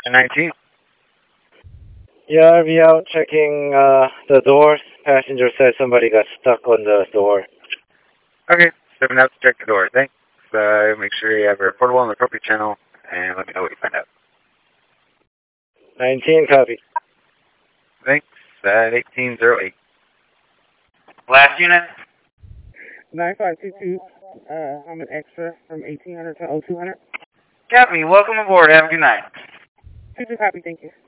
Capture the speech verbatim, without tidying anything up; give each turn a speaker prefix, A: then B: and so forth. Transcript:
A: nineteen.
B: Yeah, I'll be out checking uh, the doors. Passenger said somebody got stuck on the door.
A: Okay, stepping out to check the door. Thanks. Uh, make sure you have a reportable on the appropriate channel, and let me know what you find out.
B: nineteen, copy.
A: Thanks. At eighteen oh eight.
C: Last unit?
D: nine five two two, uh, I'm an extra from eighteen hundred to oh two hundred.
C: Copy. Welcome aboard. Have a good night.
D: two two, copy, thank you.